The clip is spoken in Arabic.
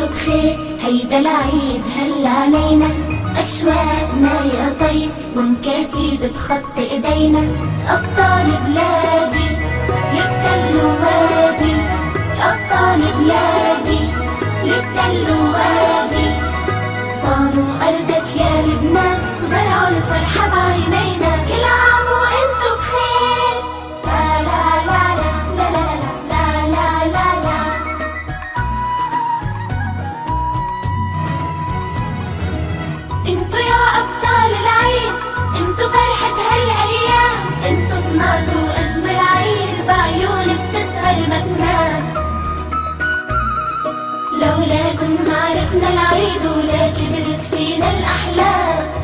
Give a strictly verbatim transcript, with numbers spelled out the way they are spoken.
بخير، هيدا العيد هل علينا، أشواقنا يا طير ومكاتيب بخط إيدينا. أبطال بلادي للتل وادي، أبطال بلادي للتل وادي، صانوا أرضك يا لبنان وزرعوا الفرحة بعينينا. كل عام وانتو بخير. لا لا لا لا لا لا لا لا لا. انتو يا أبطال العيد، انتو فرحة هالأيام، انتو صنعتوا أجمل عيد بعيون بتسهر ما تنام. لولاكن ما عرفنا العيد ولا كبرت فينا الأحلام.